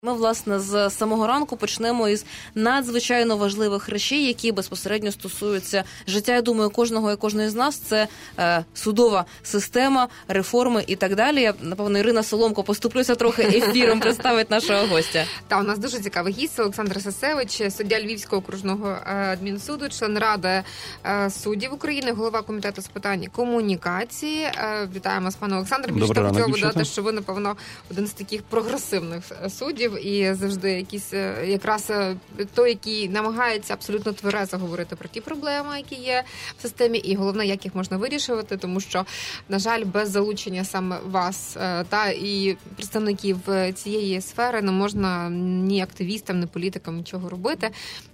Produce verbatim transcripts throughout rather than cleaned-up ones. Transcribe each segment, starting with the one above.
Ми, власне, з самого ранку почнемо із надзвичайно важливих речей, які безпосередньо стосуються життя, я думаю, кожного і кожної з нас. Це е, судова система, реформи і так далі. Я, напевно, Ірина Соломко поступлюся трохи ефіром, представить нашого гостя. Та, у нас дуже цікавий гість Олександр Сасевич, суддя Львівського окружного адмінсуду, член Ради суддів України, голова комітету з питань комунікації. Вітаємо з паном Олександром. Більше того, хотіла би додати, що ви, напевно, один з таких прогресивних суддів, і завжди якийсь якраз той, який намагається абсолютно тверезо говорити про ті проблеми, які є в системі, і головне, як їх можна вирішувати, тому що, на жаль, без залучення саме вас та і представників цієї сфери не можна ні активістам, ні політикам нічого робити.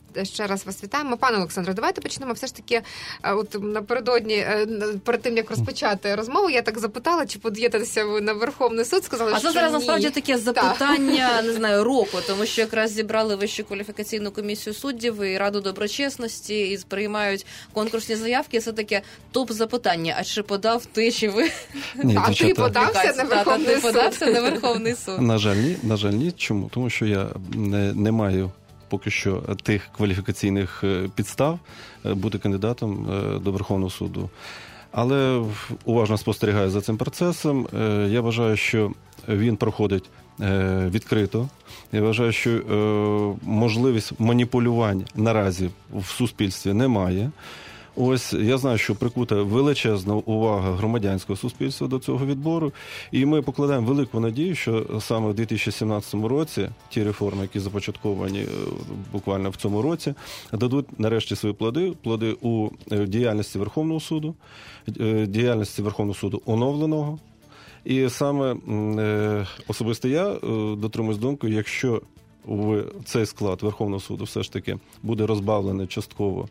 Ще раз вас вітаємо. Пане Олександре, давайте почнемо все ж таки, от напередодні, перед тим, як розпочати розмову, я так запитала, чи под'єднатися ви на Верховний суд, сказали, а що ні. А це зараз насправді таке запитання, так. не знаю, року, тому що якраз зібрали Вищу кваліфікаційну комісію суддів і Раду доброчесності, і приймають конкурсні заявки, це таке топ-запитання, а чи подав ти, чи ви? Ні, а ти подався на Верховний суд? подався на Верховний суд? На жаль, ні, на жаль, ні. Чому? Тому що я не, не маю поки що тих кваліфікаційних підстав бути кандидатом до Верховного суду. Але уважно спостерігаю за цим процесом. Я вважаю, що він проходить відкрито. Я вважаю, що можливість маніпулювань наразі в суспільстві немає. Ось, я знаю, що прикута величезна увага громадянського суспільства до цього відбору, і ми покладаємо велику надію, що саме в дві тисячі сімнадцятому році ті реформи, які започатковані буквально в цьому році, дадуть нарешті свої плоди, плоди у діяльності Верховного суду, діяльності Верховного суду оновленого. І саме особисто я дотримуюсь думки, якщо в цей склад Верховного суду все ж таки буде розбавлений частково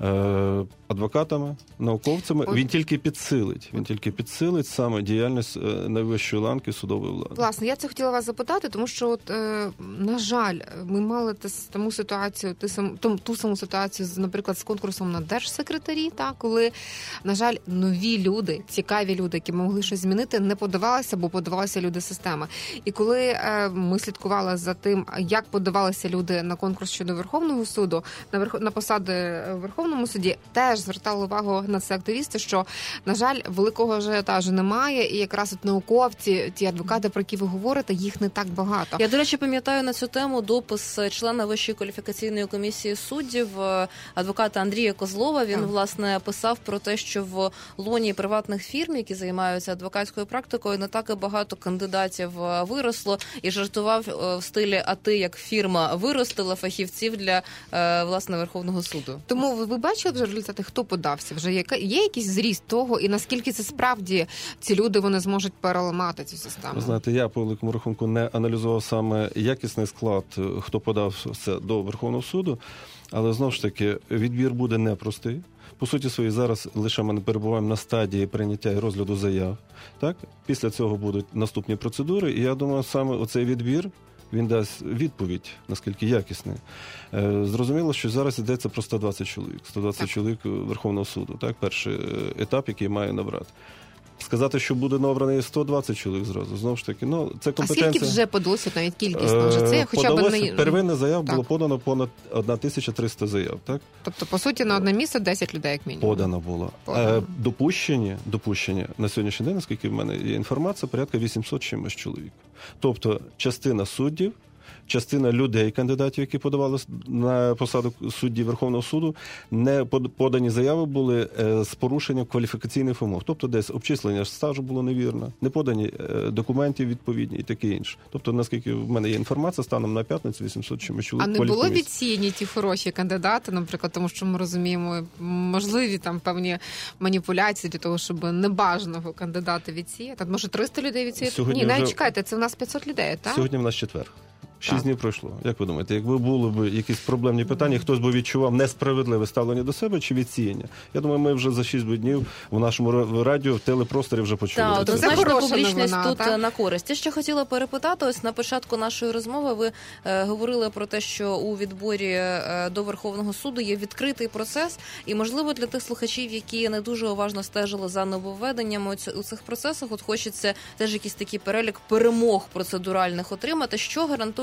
е, адвокатами, науковцями, От. він тільки підсилить, він тільки підсилить саме діяльність е, найвищої ланки судової влади. Власне, я це хотіла вас запитати, тому що, от, е, на жаль, ми мали ту ситуацію, ту, ту саму ситуацію, наприклад, з конкурсом на держсекретарі, та, коли, на жаль, нові люди, цікаві люди, які могли щось змінити, не подавалися, бо подавалися люди системи. І коли е, ми слідкували за тим, як подавалися люди на конкурс щодо Верховного суду, на, верх... на посади в Верховному суді, теж звертали увагу на це активісти, що, на жаль, великого ажіотажу немає, і якраз от науковці, ті адвокати, про які ви говорите, їх не так багато. Я, до речі, пам'ятаю на цю тему допис члена Вищої кваліфікаційної комісії суддів, адвоката Андрія Козлова. Він, так. власне, писав про те, що в лоні приватних фірм, які займаються адвокатською практикою, не так і багато кандидатів виросло, і жартував в стилі «а ти як фірма виростила фахівців для, власне, Верховного суду». Тому ви, ви бачили вже результати, хто подався? Вже є, є якийсь зріст того, і наскільки це справді ці люди, вони зможуть переламати цю систему? Ви знаєте, я по великому рахунку не аналізував саме якісний склад, хто подався до Верховного суду, але, знову ж таки, відбір буде непростий. По суті своїй, зараз лише ми перебуваємо на стадії прийняття і розгляду заяв. Так? Після цього будуть наступні процедури, і я думаю, саме оцей відбір, він дасть відповідь, наскільки якісний. Зрозуміло, що зараз йдеться про сто двадцять чоловік. сто двадцять чоловік Верховного суду. Так? Перший етап, який має набрати. Сказати, що буде набраний сто двадцять чоловік зразу, знову ж таки, ну, це компетенція. А скільки вже подалося, навіть кількісно? Вже це хоча б не... Первинних заяв так. було подано понад тисяча триста заяв, так? Тобто, по суті, на одне місце десять людей, як мінімум? Подано було. Подано. Допущені, допущені на сьогоднішній день, наскільки в мене є інформація, порядка вісімсот чимось чоловік. Тобто, частина суддів, частина людей, кандидатів, які подавали на посаду судді Верховного суду, не подані заяви були з порушенням кваліфікаційних вимог. Тобто десь обчислення стажу було невірно, не подані документів відповідні і таке інше. Тобто, наскільки в мене є інформація, станом на п'ятницю вісімсот чимось чоловік. А не було відсіяні ті хороші кандидати, наприклад, тому що ми розуміємо, можливі там певні маніпуляції для того, щоб небажаного кандидата відсіяти? Може, триста людей відсіяти? Ні, навіть вже... чекайте, це в нас п'ятсот людей, так? Сьогодні в нас четвер. Шість днів пройшло. Як ви думаєте, якби були б якісь проблемні питання, хтось би відчував несправедливе ставлення до себе чи відсіяння? Я думаю, ми вже за шість днів в нашому радіо, в телепросторі вже почули. Так, однозначно публічність новина, тут так? на користь. Я ще хотіла перепитати, ось на початку нашої розмови ви е, говорили про те, що у відборі е, до Верховного суду є відкритий процес, і, можливо, для тих слухачів, які не дуже уважно стежили за нововведеннями у цих процесах, от хочеться теж якийсь такий перелік перемог процедуральних отримати, що гарантує,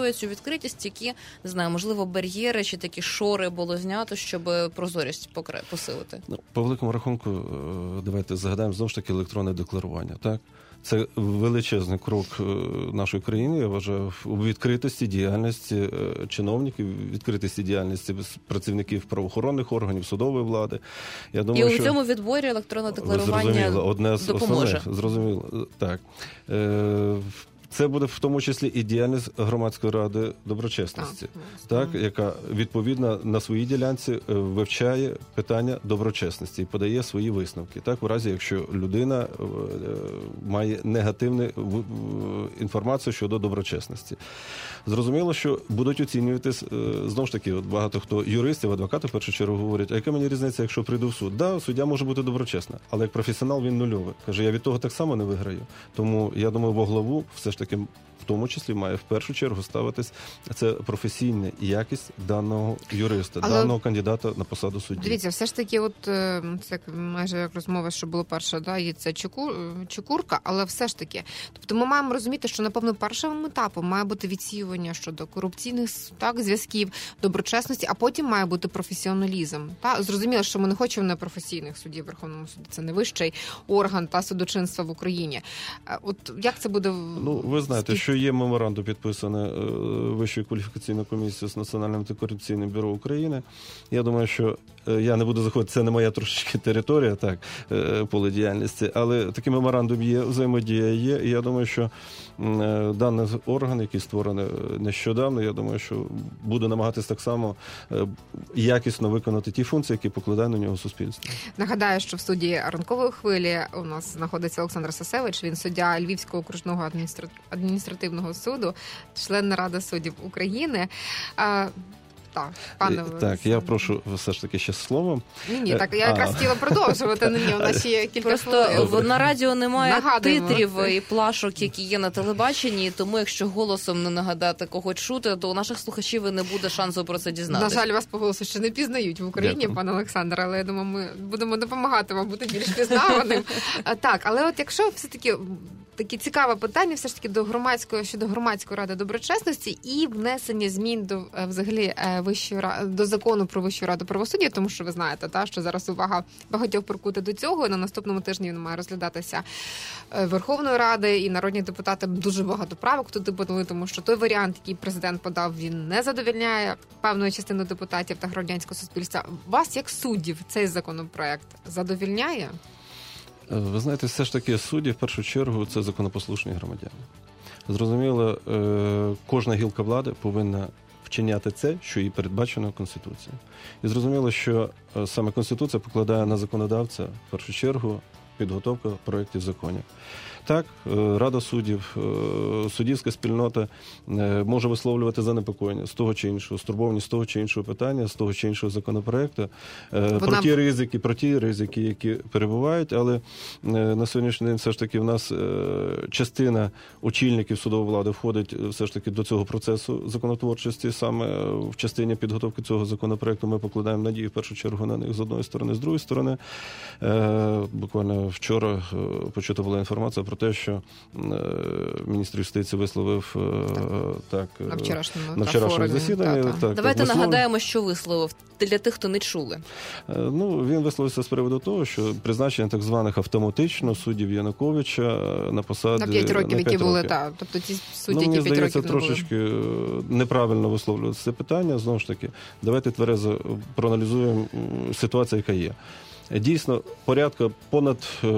демонструє цю відкритість, які, не знаю, можливо, бар'єри чи такі шори було знято, щоб прозорість посилити? Ну, по великому рахунку, давайте згадаємо знову ж таки електронне декларування, так? Це величезний крок нашої країни, я вважаю, у відкритості діяльності чиновників, відкритості діяльності працівників правоохоронних органів, судової влади. Я думаю, і у що... цьому відборі електронне декларування одне з допоможе. Основних, зрозуміло, так. Це буде в тому числі і діяльність громадської ради доброчесності, а, так, яка відповідно на своїй ділянці вивчає питання доброчесності і подає свої висновки. Так, в разі, якщо людина має негативну інформацію щодо доброчесності. Зрозуміло, що будуть оцінюватись, знову ж таки, от багато хто юристів, адвокати в першу чергу говорять, а яка мені різниця, якщо прийду в суд? Да, суддя може бути доброчесна, але як професіонал він нульовий. Каже, я від того так само не виграю. Тому, я думаю, во главу все ж таки, в тому числі, має в першу чергу ставитись це професійна якість даного юриста, але, даного кандидата на посаду судді. Дивіться, все ж таки, от це майже як розмова, що було перша, да, і це чекурка, але все ж таки, тобто ми маємо розуміти, що, напевно, першим етапом має бути відсіювання щодо корупційних, так, зв'язків, доброчесності, а потім має бути професіоналізм. Та? Зрозуміло, що ми не хочемо непрофесійних суддів в Верховному суді, це не вищий орган та судочинства в Україні. От як це буде? Ну, ви знаєте, що є меморандум, підписаний Вищою кваліфікаційною комісією з Національним антикорупційним бюро України. Я думаю, що я не буду заходити, це не моя трошечки територія, так, поле діяльності, але такий меморандум є, взаємодія є, і я думаю, що даний орган, який створений нещодавно, я думаю, що буде намагатись так само якісно виконати ті функції, які покладає на нього суспільство. Нагадаю, що в студії «Ранкової хвилі» у нас знаходиться Олександр Сасевич, він суддя Львівського окружного адміністра... адміністративного суду, член Ради суддів України. Так, пане так, я прошу все ж таки ще словом. Ні, ні, так, я якраз хотіла продовжувати. Ні, у нас ще є кілька Просто хвилин. На радіо немає Нагадуємо. Титрів і плашок, які є на телебаченні, тому якщо голосом не нагадати, кого чути, то у наших слухачів і не буде шансу про це дізнатися. На жаль, вас по голосу ще не пізнають в Україні, Дякую. Пане Олександр, але я думаю, ми будемо допомагати вам бути більш пізнаваним. Так, але от якщо все-таки таке цікаве питання все ж таки до громадської щодо громадської ради доброчесності і внесення змін до взагалі Вищої до закону про Вищу раду правосуддя, тому що ви знаєте, та що зараз увага багатьох прикута до цього. І на наступному тижні він має розглядатися Верховною Радою, і народні депутати дуже багато правок туди подали, тому що той варіант, який президент подав, він не задовольняє певної частини депутатів та громадянського суспільства. Вас як суддів цей законопроект задовольняє? Ви знаєте, все ж таки судді, в першу чергу, це законопослушні громадяни. Зрозуміло, кожна гілка влади повинна вчиняти це, що їй передбачено Конституцією. І зрозуміло, що саме Конституція покладає на законодавця, в першу чергу, підготовка проєктів законів. Так, Рада суддів, суддівська спільнота може висловлювати занепокоєння з того чи іншого, стурбованість з того чи іншого питання, з того чи іншого законопроекту, Вона... про ті ризики, про ті ризики, які перебувають, але на сьогоднішній день все ж таки в нас частина очільників судової влади входить все ж таки до цього процесу законотворчості, саме в частині підготовки цього законопроекту ми покладаємо надію в першу чергу на них з одної сторони, з другої сторони. Буквально вчора почута була інформація про те, що міністр юстиції висловив так, на вчорашньому, на вчорашньому засіданні. Та, та. Так, Давайте так, нагадаємо, що висловив для тих, хто не чули. Ну, він висловився з приводу того, що призначення так званих автоматично суддів Януковича на посади... На п'ять років, які були, так. Тобто ті судді, ну, які п'ять років не були. Мені здається, трошечки неправильно висловлювати це питання. Знову ж таки, давайте тверезо проаналізуємо ситуацію, яка є. Дійсно, порядка понад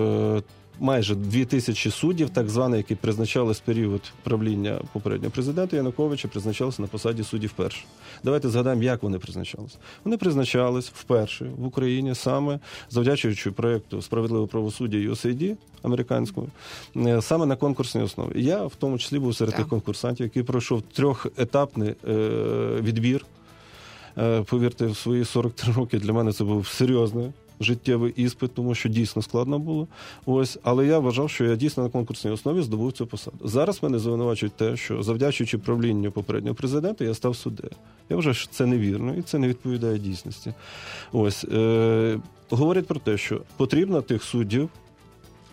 майже дві тисячі суддів, так звані, які призначались в період правління попереднього президента Януковича, призначалися на посаді суддів вперше. Давайте згадаємо, як вони призначалися. Вони призначались вперше в Україні саме завдячуючи проєкту «Справедливе правосуддя» ю ес ей ді американському, саме на конкурсній основі. Я в тому числі був серед тих конкурсантів, який пройшов трьохетапний відбір. Повірте, в свої сорок три роки для мене це був серйозний життєвий іспит, тому що дійсно складно було. Ось, але я вважав, що я дійсно на конкурсній основі здобув цю посаду. Зараз мене звинувачують те, що завдячуючи правлінню попереднього президента, я став суддею. Я вважаю, що це невірно і це не відповідає дійсності. Ось, е- говорять про те, що потрібно тих суддів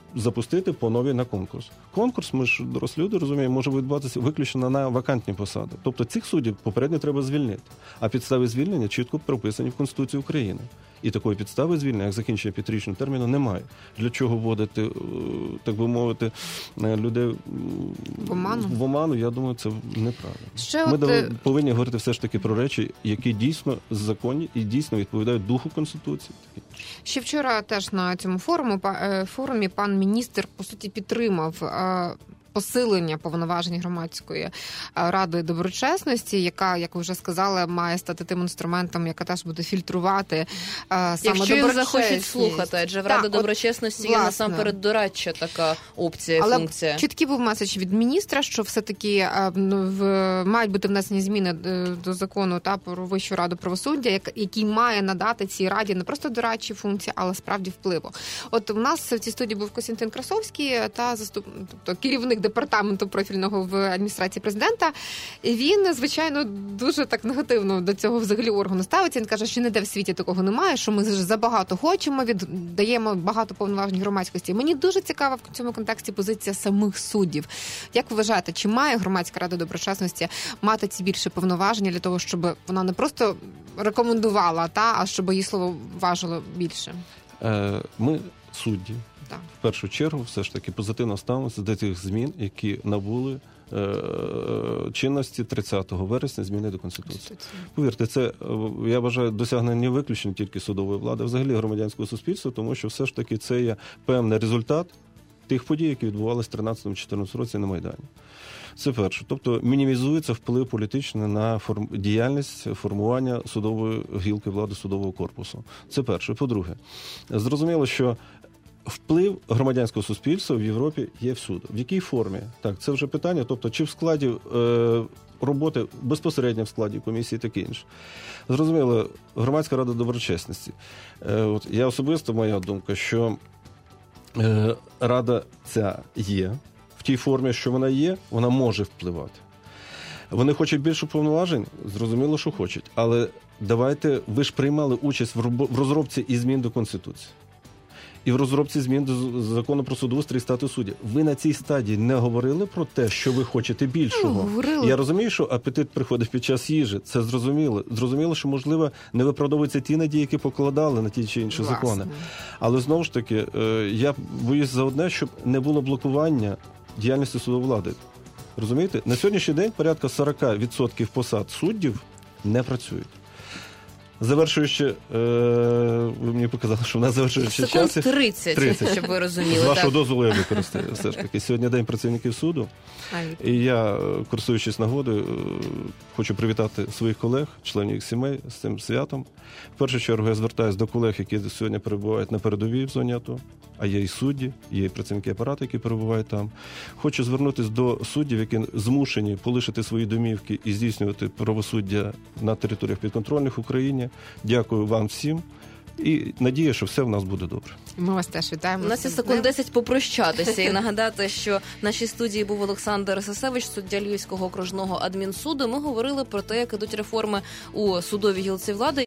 запустити по новій на конкурс. Конкурс, ми ж дорослі люди розуміємо, може відбуватися виключно на вакантні посади. Тобто цих суддів попередньо треба звільнити. А підстави звільнення чітко прописані в Конституції України. І такої підстави звільнення, як закінчення п'ятирічного терміну, немає. Для чого вводити, так би мовити, людей в оману? В оману, я думаю, це неправильно. Ще Ми от... повинні говорити все ж таки про речі, які дійсно законні і дійсно відповідають духу Конституції. Ще вчора теж на цьому форумі, форумі пан міністр, по суті, підтримав посилення повноважень громадської ради доброчесності, яка, як ви вже сказали, має стати тим інструментом, яка теж буде фільтрувати а, саме доброчесність. Якщо їм захочуть слухати, адже в Раді доброчесності є насамперед дорадча така опція, але функція. Але чіткий був меседж від міністра, що все-таки а, в, мають бути внесені зміни до закону та про Вищу раду правосуддя, як, який має надати цій раді не просто дорадчі функції, але справді впливу. От у нас в цій студії був Костянтин Красовський та заступ, тобто керівник департаменту профільного в адміністрації президента. І він, звичайно, дуже так негативно до цього взагалі органу ставиться. Він каже, що ніде в світі такого немає, що ми забагато хочемо, віддаємо багато повноважень громадськості. Мені дуже цікава в цьому контексті позиція самих суддів. Як ви вважаєте, чи має громадська рада доброчесності мати ці більше повноваження для того, щоб вона не просто рекомендувала, та, а щоб її слово важило більше? Ми судді. Так. В першу чергу, все ж таки, позитивно ставимося до тих змін, які набули е- чинності тридцятого вересня, зміни до Конституції. Конституція. Повірте, це, я вважаю, досягнення виключно тільки судової влади, взагалі громадянського суспільства, тому що все ж таки це є певний результат тих подій, які відбувалися в тринадцятому-чотирнадцятому році на Майдані. Це перше. Тобто мінімізується вплив політичний на форм... діяльність формування судової гілки влади, судового корпусу. Це перше. По-друге, зрозуміло, що вплив громадянського суспільства в Європі є всюди. В якій формі? Так, це вже питання. Тобто, чи в складі е, роботи, безпосередньо в складі комісії, таке інше. Зрозуміло, громадська рада доброчесності. Е, от, я особисто, моя думка, що е, рада ця є. В тій формі, що вона є, вона може впливати. Вони хочуть більше повноважень? Зрозуміло, що хочуть. Але давайте, ви ж приймали участь в розробці і змін до Конституції. І в розробці змін до закону про судоустрій і статус суддів. Ви на цій стадії не говорили про те, що ви хочете більшого? Ну, я розумію, що апетит приходить під час їжі. Це зрозуміло. Зрозуміло, що, можливо, не виправдовуються ті надії, які покладали на ті чи інші Власне. закони. Але, знову ж таки, я боюсь за одне, щоб не було блокування діяльності судової влади. Розумієте? На сьогоднішній день порядка сорок відсотків посад суддів не працюють. Завершуючи, е, ви мені показали, що в нас завершуючи час. Секунд тридцять, тридцять, щоб ви розуміли. З вашого дозволу я використаю все ж таки. Сьогодні День працівників суду. І я, користуючись нагодою, хочу привітати своїх колег, членів їх сімей з цим святом. В першу чергу я звертаюся до колег, які сьогодні перебувають на передовій в зоні АТО, а є і судді, є і працівники апарату, які перебувають там. Хочу звернутися до суддів, які змушені полишити свої домівки і здійснювати правосуддя на територіях підконтрольних Україні. Дякую вам всім. І надія, що все в нас буде добре. Ми вас теж вітаємо. У нас є секунд десять попрощатися і нагадати, що в нашій студії був Олександр Сасевич, суддя Львівського окружного адмінсуду. Ми говорили про те, як ідуть реформи у судовій гілці влади.